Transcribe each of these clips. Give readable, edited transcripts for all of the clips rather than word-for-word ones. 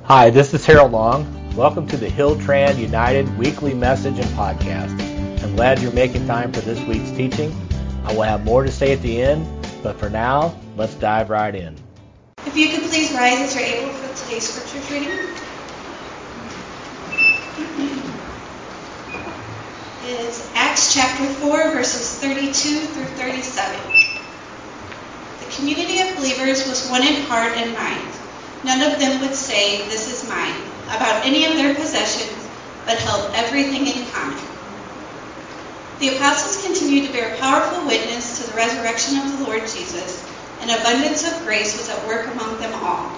Hi, this is Harold Long. Welcome to the Hilltran United weekly message and podcast. I'm glad you're making time for this week's teaching. I will have more to say at the end, but for now, let's dive right in. If you could please rise as you're able for today's scriptures reading. It is Acts chapter 4, verses 32 through 37. The community of believers was one in heart and mind. None of them would say, "This is mine," about any of their possessions, but held everything in common. The apostles continued to bear powerful witness to the resurrection of the Lord Jesus, and abundance of grace was at work among them all.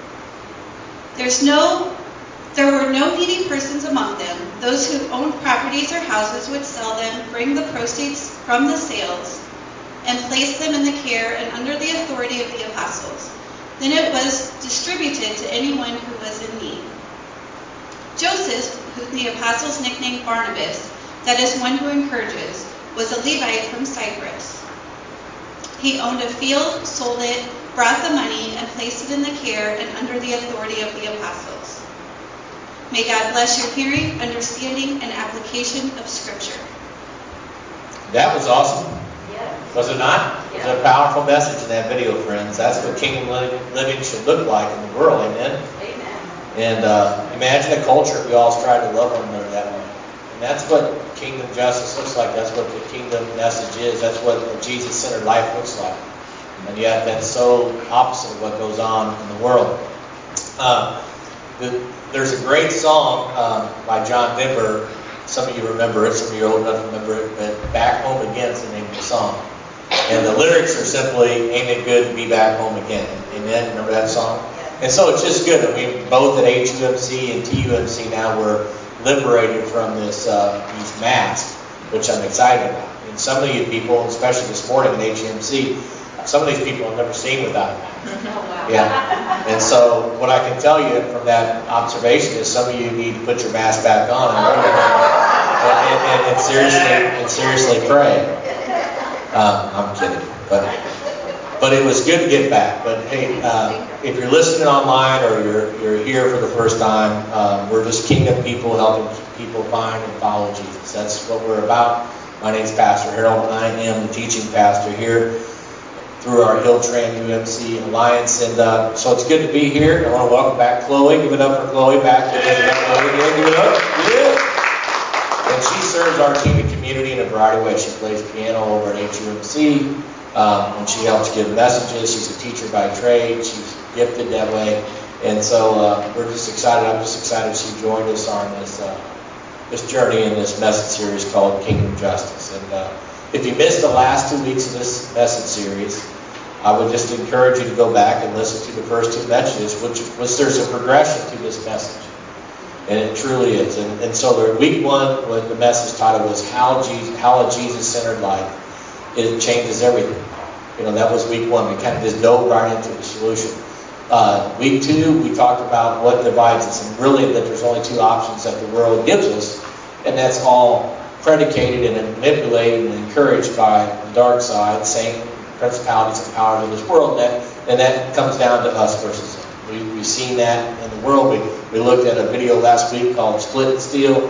There were no needy persons among them. Those who owned properties or houses would sell them, bring the proceeds from the sales, and place them in the care and under the authority of the apostles. Then it was distributed to anyone who was in need. Joseph, whom the apostles nicknamed Barnabas, that is, one who encourages, was a Levite from Cyprus. He owned a field, sold it, brought the money, and placed it in the care and under the authority of the apostles. May God bless your hearing, understanding, and application of Scripture. That was awesome. Was it not? It was a powerful message in that video, friends. That's what kingdom living should look like in the world, amen? Amen. And imagine a culture if we all strive to love one another that way. And that's what kingdom justice looks like. That's what the kingdom message is. That's what a Jesus-centered life looks like. And yet that's so opposite of what goes on in the world. There's a great song by John Denver. Some of you remember it. Some of you are old enough to remember it. But Back Home Again is the name of the song. And the lyrics are simply, "Ain't it good to be back home again?" Amen? Remember that song? And so it's just good. I mean, both at HUMC and TUMC now we're liberated from these masks, which I'm excited about. And some of you people, especially this morning at HUMC, some of these people I've never seen without a mask. Oh, wow. Yeah. And so what I can tell you from that observation is some of you need to put your mask back on and seriously pray. I'm kidding, but it was good to get back. But hey, if you're listening online or you're here for the first time, we're just kingdom people helping people find and follow Jesus. That's what we're about. My name's Pastor Harold, and I am the teaching pastor here through our Hilltran UMC Alliance. And so it's good to be here. I want to welcome back Chloe. Give it up for Chloe back. Give it up. Yeah. And she serves our team and community in a variety of ways. She plays piano over at HUMC, and she helps give messages. She's a teacher by trade. She's gifted that way. And so we're just excited. I'm just excited she joined us on this journey in this message series called Kingdom Justice. And if you missed the last 2 weeks of this message series, I would just encourage you to go back and listen to the first two messages, which there's a progression to this message. And it truly is. And so week one, the message title was How a Jesus-Centered Life, it changes everything. You know, that was week one. We kind of just dove right into the solution. Week two, we talked about what divides us, and really that there's only two options that the world gives us, and that's all predicated and manipulated and encouraged by the dark side, Satan, principalities and powers of this world, and that comes down to us versus them. We've seen that in the world. We looked at a video last week called Split Steel,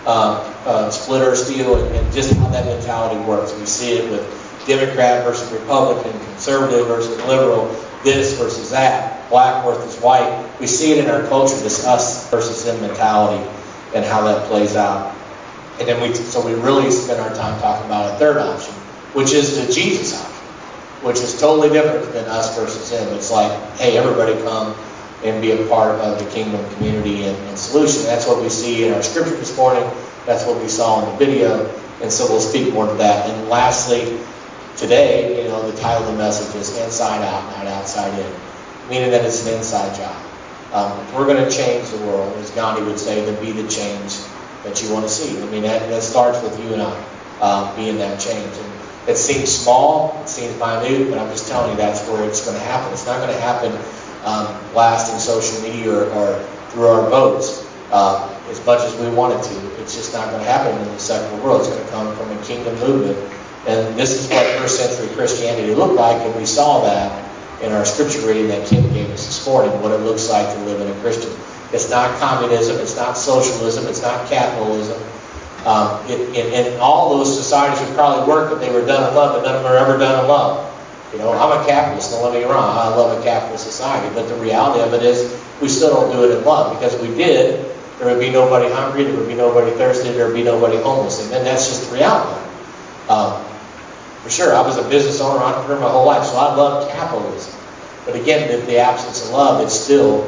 Splitter Steel, and just how that mentality works. We see it with Democrat versus Republican, conservative versus liberal, this versus that, black versus white. We see it in our culture, this us versus them mentality, and how that plays out. And then we really spend our time talking about a third option, which is the Jesus option, which is totally different than us versus him. It's like, hey, everybody come and be a part of the kingdom community and solution. That's what we see in our scripture this morning. That's what we saw in the video. And so we'll speak more to that. And lastly, today, the title of the message is Inside Out, not Outside In, meaning that it's an inside job. If we're going to change the world, as Gandhi would say, then be the change that you want to see. I mean, that starts with you and I being that change. And it seems small, it seems minute, but I'm just telling you that's where it's going to happen. It's not going to happen blasting social media or through our votes as much as we want it to. It's just not going to happen in the secular world. It's going to come from a kingdom movement. And this is what first century Christianity looked like, and we saw that in our scripture reading that Kim gave us this morning, what it looks like to live in a Christian It's not communism. It's not socialism. It's not capitalism. In all those societies would probably work if they were done in love, but none of them are ever done in love. You know, I'm a capitalist, don't let me get wrong. I love a capitalist society. But the reality of it is we still don't do it in love. Because if we did, there would be nobody hungry, there would be nobody thirsty, there would be nobody homeless. And then that's just the reality. For sure, I was a business owner, entrepreneur my whole life, so I love capitalism. But again, the absence of love, it's still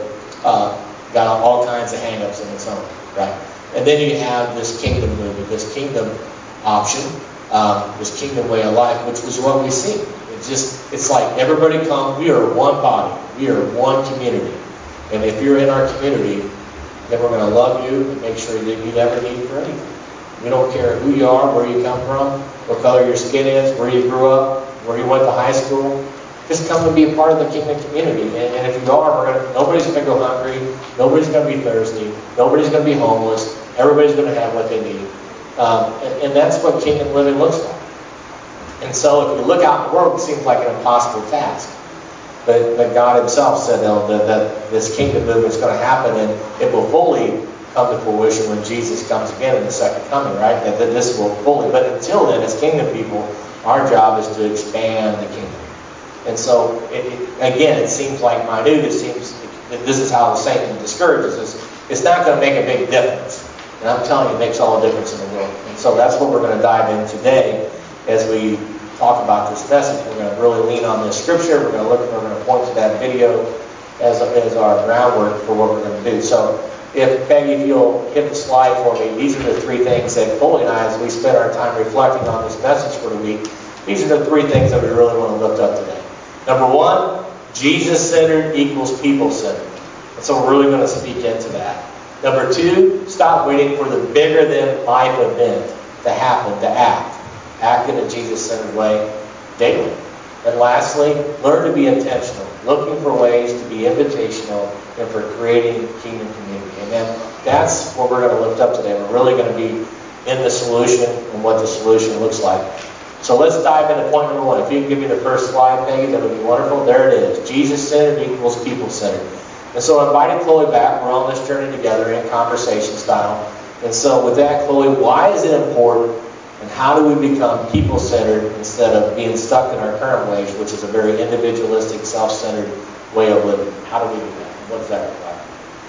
got all kinds of hang-ups in its own, right? And then you have this kingdom movement, this kingdom option, this kingdom way of life, which was what we see. It's like everybody come, we are one body, we are one community. And if you're in our community, then we're going to love you and make sure that you never need for anything. We don't care who you are, where you come from, what color your skin is, where you grew up, where you went to high school. Just come and be a part of the kingdom community. And if you are, nobody's going to go hungry, nobody's going to be thirsty, nobody's going to be homeless, everybody's going to have what they need. And that's what kingdom living looks like. And so if you look out in the world, it seems like an impossible task. But God himself said that this kingdom movement is going to happen, and it will fully come to fruition when Jesus comes again in the second coming, right? That this will fully. But until then, as kingdom people, our job is to expand the kingdom. And so, again, it seems like minute. It seems that this is how Satan discourages us. It's not going to make a big difference. And I'm telling you, it makes all the difference in the world. And so that's what we're going to dive in today as we talk about this message. We're going to really lean on this scripture. We're going to point to that video as our groundwork for what we're going to do. So, Peggy, if you'll hit the slide for me, these are the three things that Foley and I, as we spend our time reflecting on this message for the week, these are the three things that we really want to lift up today. Number one, Jesus-centered equals people-centered. And so we're really going to speak into that. Number two, stop waiting for the bigger-than-life event to happen, to act. Act in a Jesus-centered way daily. And lastly, learn to be intentional, looking for ways to be invitational and for creating kingdom community. And then that's what we're going to lift up today. We're really going to be in the solution and what the solution looks like. So let's dive into point number one. If you can give me the first slide, Peggy, that would be wonderful. There it is. Jesus-centered equals people-centered. And so I invited Chloe back. We're on this journey together in conversation style. And so with that, Chloe, why is it important? And how do we become people-centered instead of being stuck in our current ways, which is a very individualistic, self-centered way of living? How do we do that? What does that look like?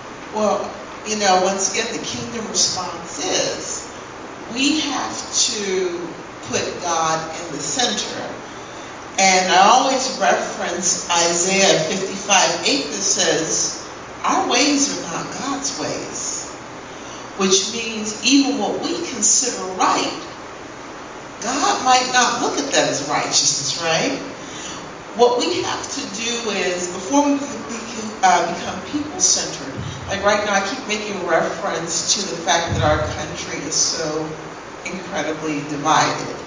Well, once again, the kingdom response is we have to put God in the center. And I always reference Isaiah 55:8 that says, our ways are not God's ways. Which means even what we consider right, God might not look at that as righteousness, right? What we have to do is, before we become people-centered, like right now I keep making reference to the fact that our country is so incredibly divided.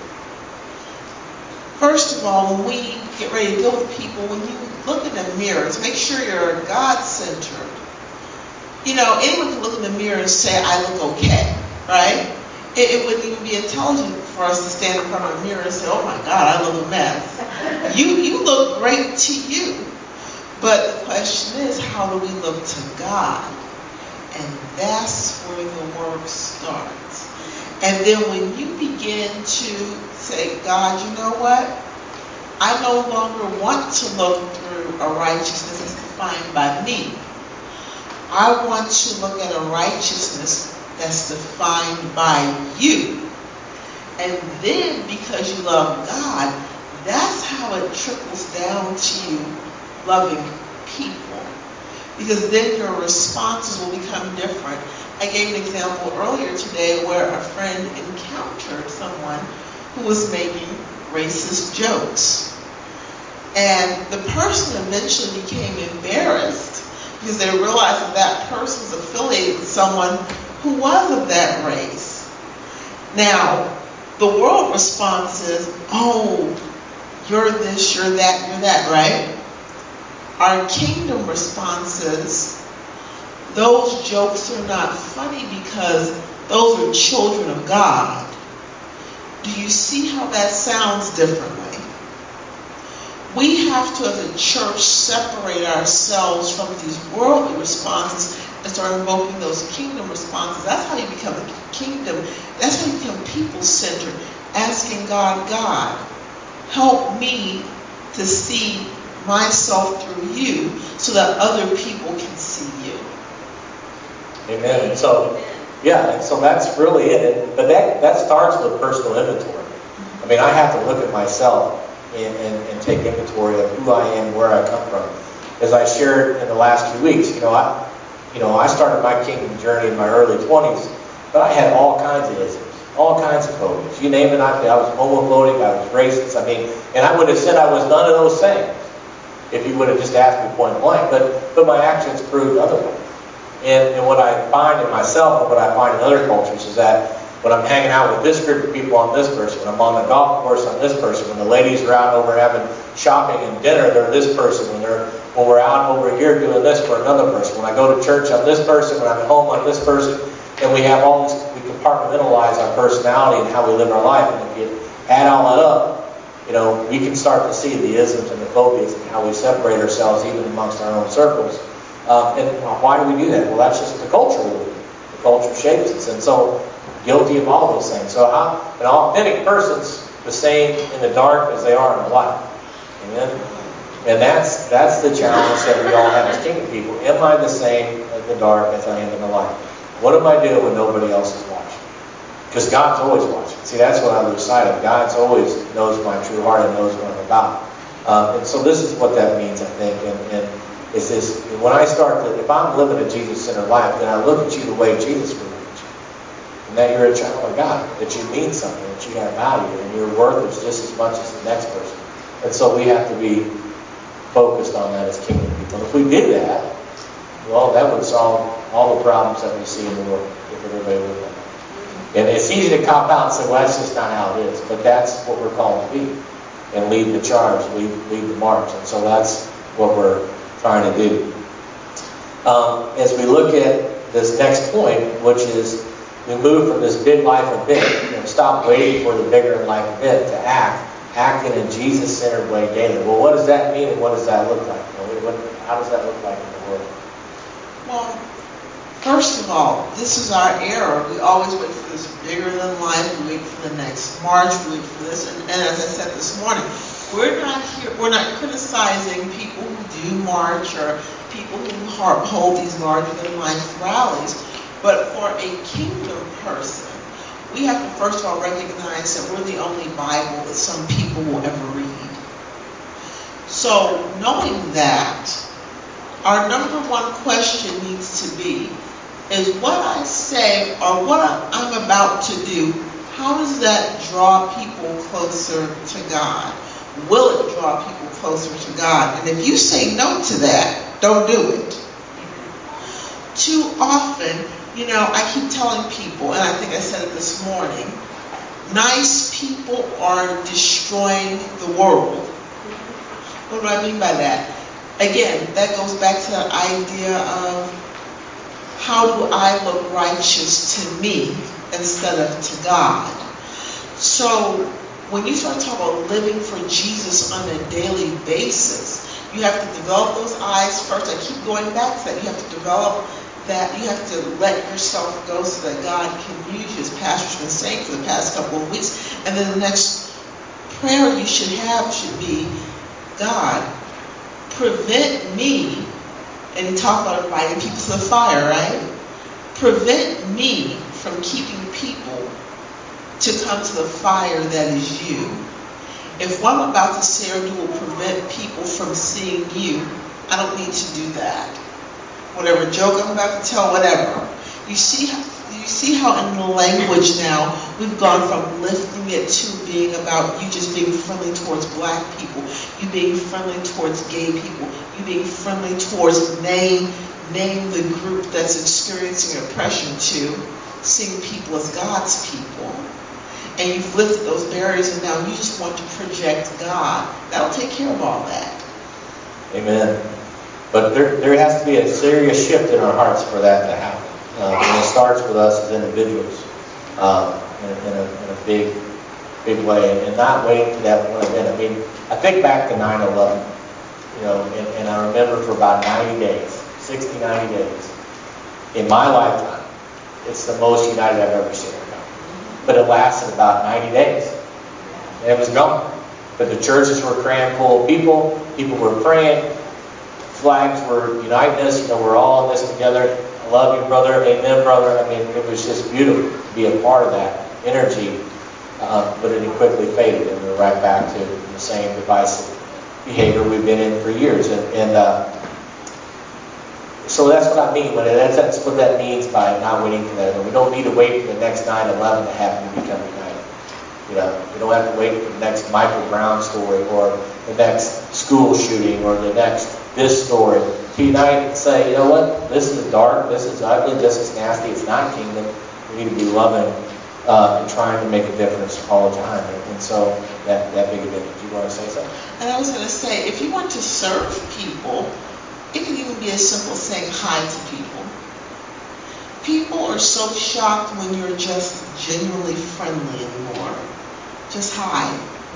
First of all, when we get ready to deal with people, when you look in the mirrors, make sure you're God-centered. Anyone can look in the mirror and say, I look okay, right? It wouldn't even be intelligent for us to stand in front of a mirror and say, oh my God, I look a mess. You look great to you. But the question is, how do we look to God? And that's where the work starts. And then when you begin to say, God, you know what? I no longer want to look through a righteousness that's defined by me. I want to look at a righteousness that's defined by you. And then because you love God, that's how it trickles down to you loving people. Because then your responses will become different. I gave an example earlier today where a friend encountered someone who was making racist jokes. And the person eventually became embarrassed because they realized that that person was affiliated with someone who was of that race. Now, the world response is, oh, you're this, you're that, right? Our kingdom response is, those jokes are not funny because those are children of God. Do you see how that sounds differently? We have to, as a church, separate ourselves from these worldly responses and and start invoking those kingdom responses. That's how you become a kingdom. That's how you become people-centered. Asking God, help me to see myself through you so that other people can see you. Amen. And so, and so that's really it. But that starts with personal inventory. I mean, I have to look at myself and take inventory of who I am, where I come from. As I shared in the last few weeks, I started my kingdom journey in my early 20s, but I had all kinds of isms, all kinds of phobias. You name it, I was homophobic, I was racist. And I would have said I was none of those things if you would have just asked me point blank. But my actions proved otherwise. And what I find in myself and what I find in other cultures is that when I'm hanging out with this group of people, I'm this person. When I'm on the golf course, I'm this person. When the ladies are out over having shopping and dinner, they're this person. When we're out over here doing this for another person. When I go to church, I'm this person. When I'm at home, I'm this person. And we have all this, we compartmentalize our personality and how we live our life. And if you add all that up, we can start to see the isms and the phobias and how we separate ourselves even amongst our own circles. And why do we do that? Well, that's just the culture we live in. The culture shapes us. And so, guilty of all those things. So an authentic person's the same in the dark as they are in the light. Amen? And that's the challenge that we all have as kingdom people. Am I the same in the dark as I am in the light? What am I doing when nobody else is watching? Because God's always watching. See, that's what I lose sight of. God's always knows my true heart and knows what I'm about. And so this is what that means, I think. And it's this, when I start to, if I'm living a Jesus-centered life, then I look at you the way Jesus would. And that you're a child of God, that you mean something, that you have value, and your worth is just as much as the next person. And so we have to be focused on that as kingdom people. If we do that, well, that would solve all the problems that we see in the world, if everybody would know. And it's easy to cop out and say, well, that's just not how it is. But that's what we're called to be. And lead the charge, lead the march. And so that's what we're trying to do. As we look at this next point, which is we move from this big life event, stop waiting for the bigger life event to act in a Jesus-centered way daily. Well, what does that mean and what does that look like? How does that look like in the world? Well, first of all, this is our era. We always wait for this bigger than life. We wait for the next march. We wait for this. And as I said this morning, we're not criticizing people who do march or people who hold these larger than life rallies. But for a kingdom person, we have to first of all recognize that we're the only Bible that some people will ever read. So knowing that, our number one question needs to be, is what I say or what I'm about to do, how does that draw people closer to God? Will it draw people closer to God? And if you say no to that, don't do it. Too often, I keep telling people, and I think I said it this morning, nice people are destroying the world. What do I mean by that? Again, that goes back to the idea of how do I look righteous to me instead of to God. So when you start talking about living for Jesus on a daily basis, you have to develop those eyes first. I keep going back to that. You have to develop that. You have to let yourself go so that God can use you, as Pastor's been saying for the past couple of weeks. And then the next prayer you should have should be, God, prevent me, and he talked about inviting people to the fire, right? Prevent me from keeping people to come to the fire that is you. If what I'm about to say or do will prevent people from seeing you, I don't need to do that. Whatever joke I'm about to tell, whatever. You see how in the language now we've gone from lifting it to being about you just being friendly towards black people, you being friendly towards gay people, you being friendly towards name the group that's experiencing oppression to, seeing people as God's people. And you've lifted those barriers and now you just want to project God. That'll take care of all that. Amen. But there has to be a serious shift in our hearts for that to happen. And it starts with us as individuals in a big way. And not waiting for that one event. I mean, I think back to 9/11, and I remember for about 90 days, 60, 90 days, in my lifetime, it's the most united I've ever seen our company. But it lasted about 90 days. And it was gone. But the churches were crammed full of people. People were praying. Flags were uniting us. We're all in this together. I love you, brother. Amen, brother. I mean, it was just beautiful to be a part of that energy. But it quickly faded, and we're right back to the same divisive behavior we've been in for years. So that's what I mean. That's what that means by not waiting for that. We don't need to wait for the next 9/11 to happen to become united. We don't have to wait for the next Michael Brown story or the next school shooting or the next this story to unite and say, you know what, this is dark, this is ugly, this is nasty, it's not kingdom. We need to be loving and trying to make a difference all the time. And so that big event. Do you want to say something? And I was going to say, if you want to serve people, it can even be as simple as saying hi to people. People are so shocked when you're just genuinely friendly anymore. Just hi.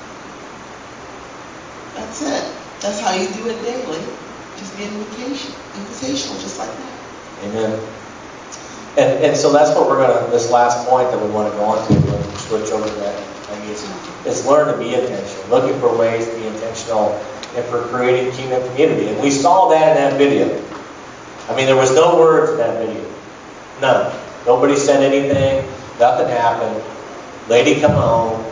That's it. That's how you do it daily. Just be invitational, just like that. Amen. And so that's what we're going to, this last point that we want to go on to, when we switch over to that, is learn to be intentional. Looking for ways to be intentional and for creating kingdom community. And we saw that in that video. I mean, there was no words in that video. None. Nobody said anything. Nothing happened. Lady come home,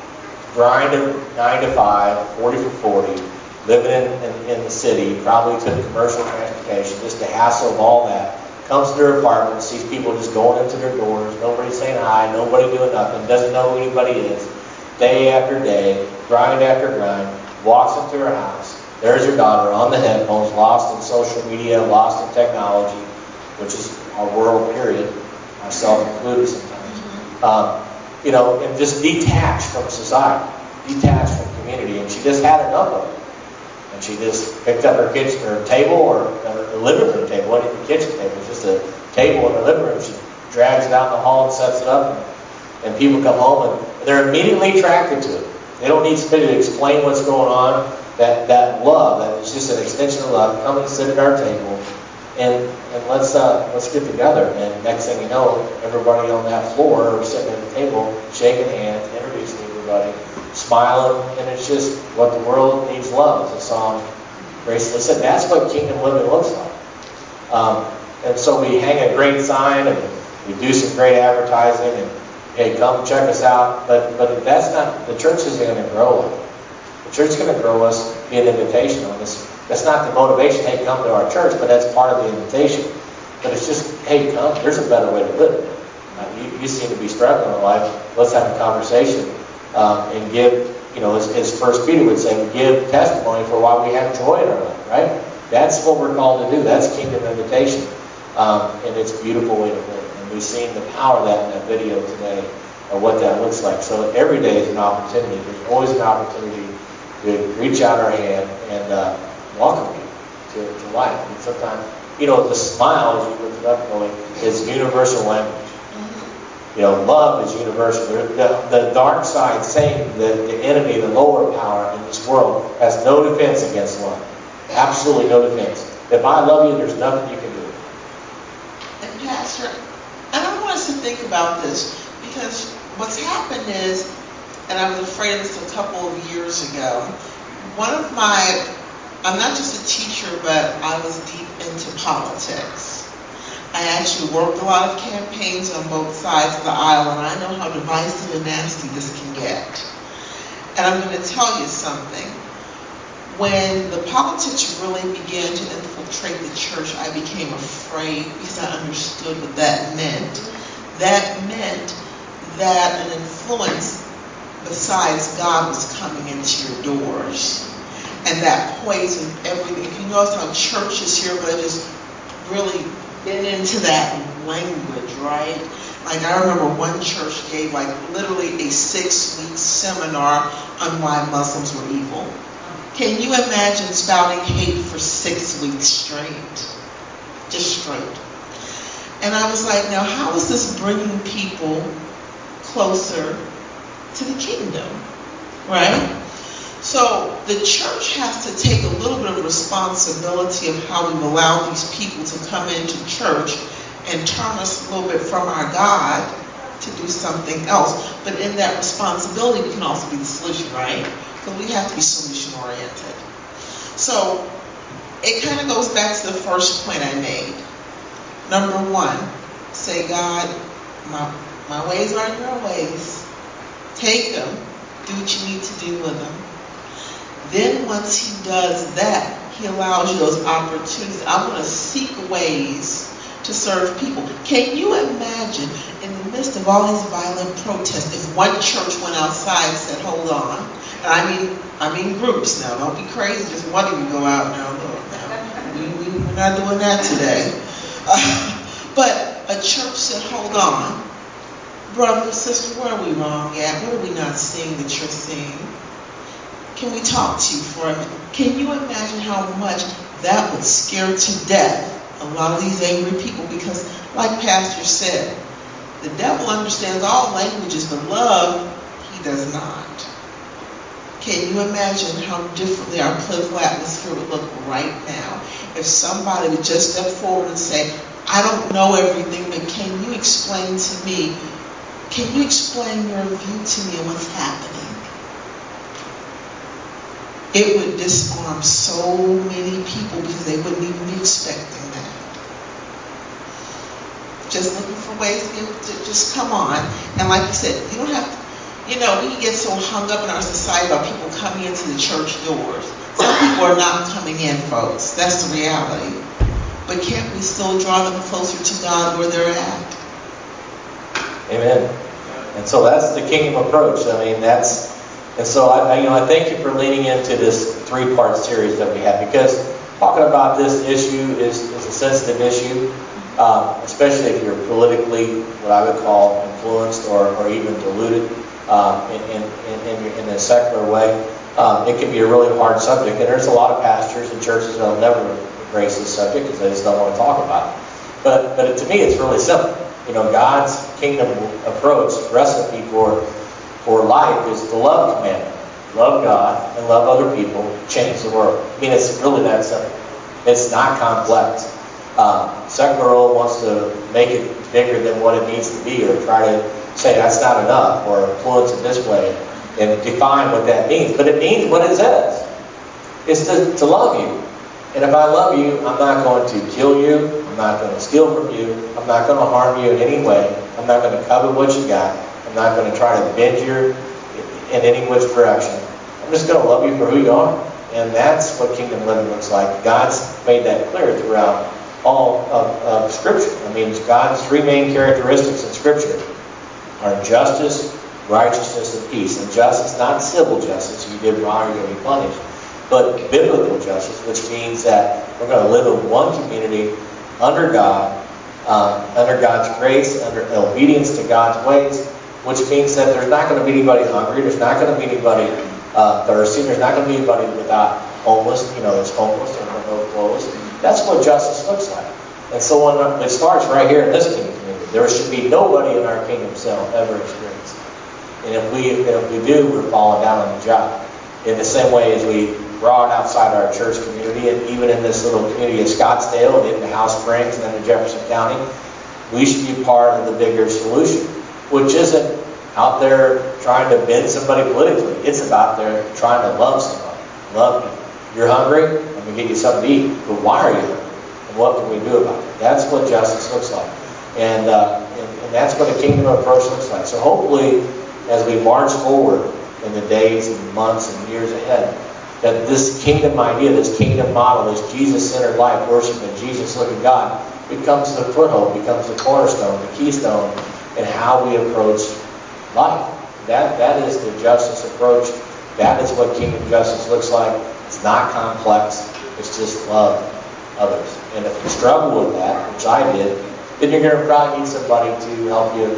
grind 9 to 5, 40 for 40, living in the city, probably took commercial transportation, just the hassle of all that. Comes to her apartment, sees people just going into their doors, nobody saying hi, nobody doing nothing, doesn't know who anybody is. Day after day, grind after grind, walks into her house. There's her daughter on the headphones, lost in social media, lost in technology, which is our world, period, myself included sometimes. And just detached from society, detached from community, and she just had enough of it. And she just picked up her table or the living room table. What is the kitchen table? It's just a table in her living room. She drags it out in the hall and sets it up. And people come home and they're immediately attracted to it. They don't need somebody to explain what's going on. That love, that is just an extension of love. Come and sit at our table and let's get together. And next thing you know, everybody on that floor are sitting at the table, shaking hands, introducing everybody, smiling, and it's just what the world needs love, as the song gracefully said. That's what kingdom living looks like. And so we hang a great sign and we do some great advertising and hey, come check us out. But that's not, the church isn't going to grow like it. The church is going to grow us, be an invitation on this. That's not the motivation, hey, come to our church, but that's part of the invitation. But it's just, hey, come, there's a better way to live. You seem to be struggling in life. Let's have a conversation. And give, as 1 Peter would say, give testimony for why we have joy in our life, right? That's what we're called to do. That's kingdom invitation. And it's a beautiful way to live. And we've seen the power of that in that video today, of what that looks like. So every day is an opportunity. There's always an opportunity to reach out our hand and welcome you to life. And sometimes, the smile, as you look it up, going, is universal language. Love is universal. The dark side, saying that the enemy, the lower power in this world, has no defense against love. Absolutely no defense. If I love you, there's nothing you can do. And Pastor, I want us to think about this, because what's happened is, and I was afraid of this a couple of years ago, I'm not just a teacher, but I was deep into politics. I actually worked a lot of campaigns on both sides of the aisle, and I know how divisive and nasty this can get. And I'm going to tell you something. When the politics really began to infiltrate the church, I became afraid because I understood what that meant. That meant that an influence besides God was coming into your doors. And that poisoned everything. If you notice how churches here, but I just really been into that language, right? Like I remember one church gave literally a 6-week seminar on why Muslims were evil. Can you imagine spouting hate for 6 weeks straight? Just straight. And I was like, now how is this bringing people closer to the kingdom, right? So the church has to take a little bit of responsibility of how we've allowed these people to come into church and turn us a little bit from our God to do something else. But in that responsibility, we can also be the solution, right? Because we have to be solution oriented. So it kind of goes back to the first point I made. Number one, say, God, my ways aren't your ways. Take them. Do what you need to do with them. Then once he does that, he allows you those opportunities. I want to seek ways to serve people. Can you imagine, in the midst of all these violent protests, if one church went outside and said, hold on, and I mean groups now, don't be crazy, just one of you go out now, look, now. We're not doing that today. But a church said, hold on, brother, sister, where are we wrong at? What are we not seeing that you're seeing? Can we talk to you for a minute? Can you imagine how much that would scare to death a lot of these angry people? Because, like Pastor said, the devil understands all languages, but love, he does not. Can you imagine how differently our political atmosphere would look right now if somebody would just step forward and say, I don't know everything, but can you explain to me, can you explain your view to me and what's happening? It would disarm so many people because they wouldn't even be expecting that. Just looking for ways to be able to just come on. And like you said, you don't have to, we can get so hung up in our society about people coming into the church doors. Some people are not coming in, folks. That's the reality. But can't we still draw them closer to God where they're at? Amen. And so that's the kingdom approach. And so I thank you for leaning into this 3-part series that we have, because talking about this issue is a sensitive issue, especially if you're politically, what I would call, influenced or even deluded in a secular way. It can be a really hard subject, and there's a lot of pastors and churches that will never embrace this subject because they just don't want to talk about it. But to me, it's really simple. God's kingdom approach, recipe for life is the love commandment. Love God and love other people, change the world. It's really that simple. It's not complex. Secular world wants to make it bigger than what it needs to be, or try to say that's not enough, or influence it this way, and define what that means. But it means what it says. It's to love you. And if I love you, I'm not going to kill you. I'm not going to steal from you. I'm not going to harm you in any way. I'm not going to covet what you got. I'm not going to try to bend you in any which direction. I'm just going to love you for who you are. And that's what kingdom living looks like. God's made that clear throughout all of Scripture. God's 3 main characteristics in Scripture are justice, righteousness, and peace. And justice, not civil justice. You did wrong, you're going to be punished. But biblical justice, which means that we're going to live in one community under God, under God's grace, under obedience to God's ways, which means that there's not going to be anybody hungry, there's not going to be anybody thirsty, there's not going to be anybody without homeless, that's homeless or no clothes. That's what justice looks like. And so when it starts right here in this kingdom community, there should be nobody in our kingdom cell ever experienced. And if we do, we're falling down on the job. In the same way as we brought outside our church community, and even in this little community of Scottsdale, and in House Springs, and then in Jefferson County, we should be part of the bigger solution, which isn't out there trying to bend somebody politically. It's about there trying to love somebody. Love you. You're hungry? I'm going to get you something to eat. But why are you hungry? And what can we do about it? That's what justice looks like. And that's what a kingdom approach looks like. So hopefully, as we march forward in the days and months and years ahead, that this kingdom idea, this kingdom model, this Jesus-centered life, worshiping Jesus, looking God, becomes the foothold, becomes the cornerstone, the keystone in how we approach life. That is the justice approach. That is what kingdom justice looks like. It's not complex. It's just love others. And if you struggle with that, which I did, then you're going to probably need somebody to help you,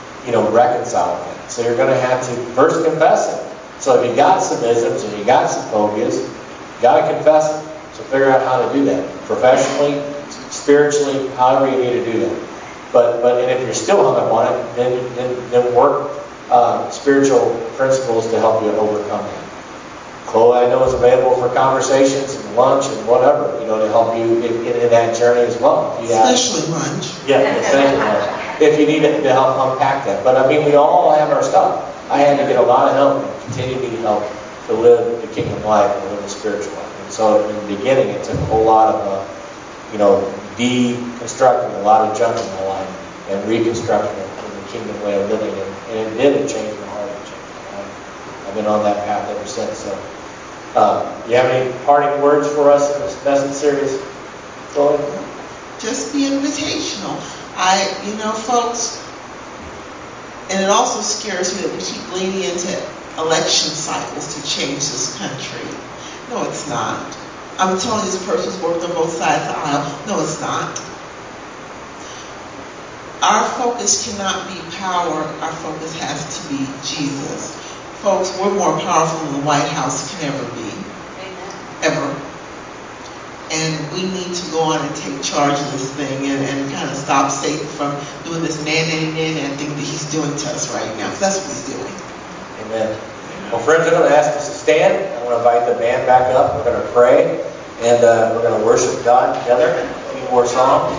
reconcile that. So you're going to have to first confess it. So if you got some isms and you got some phobias, you got to confess it. So figure out how to do that. Professionally, spiritually, however you need to do that. But if you're still hung up on it, then work spiritual principles to help you overcome that. Chloe, I know, is available for conversations, and lunch and whatever, to help you in that journey as well. Especially lunch. Yeah, especially lunch. If you need it to help unpack that. But we all have our stuff. I had to get a lot of help and continue to need help to live the kingdom life and live the spiritual life. And so in the beginning, it took a whole lot of, deconstructing a lot of junk in my life and reconstructing it in the kingdom way of living. And it did. It changed my heart. It changed my life. I've been on that path ever since. So, you have any parting words for us in this message series, Chloe? Just be invitational. Folks, and it also scares me that we keep leaning into election cycles to change this country. No, it's not. I'm telling you, this person who's worked on both sides of the aisle. No, it's not. Our focus cannot be power. Our focus has to be Jesus. Folks, we're more powerful than the White House can ever be. Amen. Ever. And we need to go on and take charge of this thing and kind of stop Satan from doing this man thing that he's doing to us right now. Because that's what he's doing. Amen. Well, friends, I'm going to ask us to stand. I'm going to invite the band back up. We're going to pray. And we're going to worship God together. A few more songs.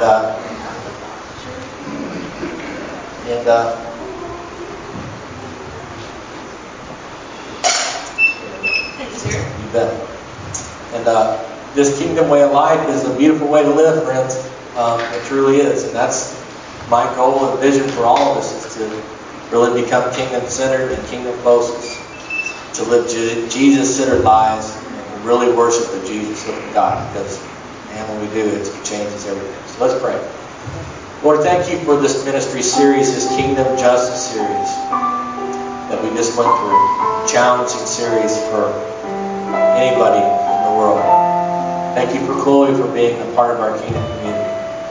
Thanks, sir. You bet. And this kingdom way of life is a beautiful way to live, friends. It truly is. And that's my goal and vision for all of us, is to really become kingdom-centered and kingdom-focused. To live Jesus-centered lives and really worship the Jesus of God. Because, man, when we do, it changes everything. So let's pray. Lord, thank you for this ministry series, this Kingdom Justice series that we just went through. Challenging series for anybody in the world. Thank you for Chloe for being a part of our kingdom community.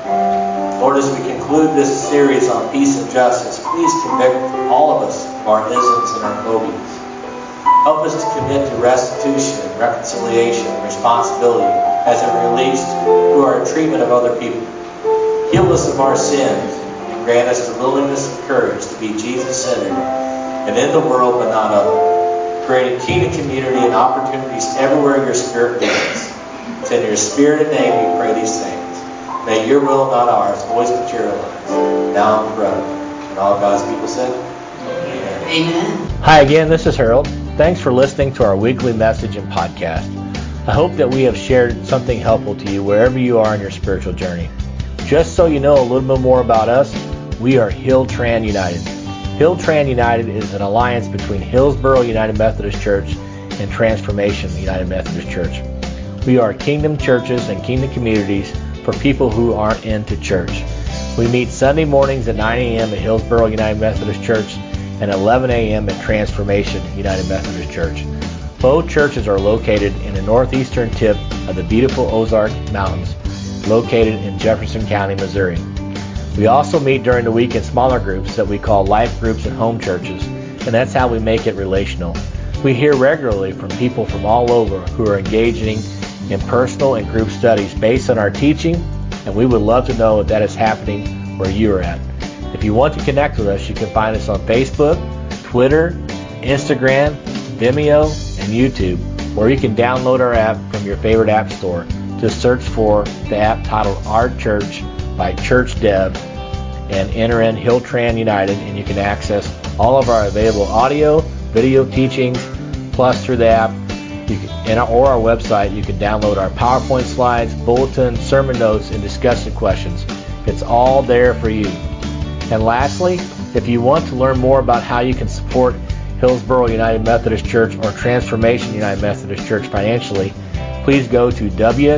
Lord, as we conclude this series on peace and justice, please convict all of us of our isms and our phobias. Help us to commit to restitution, reconciliation, and responsibility as it relates to our treatment of other people. Heal us of our sins and grant us the willingness and courage to be Jesus-centered and in the world but not of it. Create a kingdom community and opportunities everywhere your Spirit leads. It's in your spirited name we pray these things. May your will, not ours, always materialize, now and forever. And all God's people said, Amen. Amen. Hi again, this is Harold. Thanks for listening to our weekly message and podcast. I hope that we have shared something helpful to you wherever you are in your spiritual journey. Just so you know a little bit more about us, we are Hilltran United. Hilltran United is an alliance between Hillsboro United Methodist Church and Transformation United Methodist Church. We are kingdom churches and kingdom communities for people who aren't into church. We meet Sunday mornings at 9 a.m. at Hillsboro United Methodist Church and 11 a.m. at Transformation United Methodist Church. Both churches are located in the northeastern tip of the beautiful Ozark Mountains, located in Jefferson County, Missouri. We also meet during the week in smaller groups that we call life groups and home churches, and that's how we make it relational. We hear regularly from people from all over who are engaging in personal and group studies based on our teaching, and we would love to know if that is happening where you are at. If you want to connect with us, you can find us on Facebook, Twitter, Instagram, Vimeo, and YouTube, or you can download our app from your favorite app store. Just search for the app titled Our Church by Church Dev and enter in Hilltran United, and you can access all of our available audio, video teachings, plus through the app or our website. You can download our PowerPoint slides, bulletins, sermon notes, and discussion questions. It's all there for you. And lastly, if you want to learn more about how you can support Hillsboro United Methodist Church or Transformation United Methodist Church financially, please go to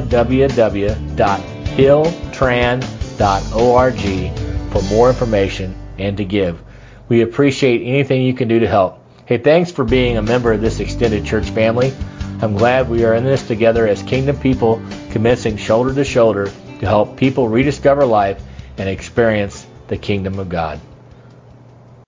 www.hilltran.org for more information and to give. We appreciate anything you can do to help. Hey, thanks for being a member of this extended church family. I'm glad we are in this together as kingdom people, commencing shoulder to shoulder to help people rediscover life and experience the kingdom of God.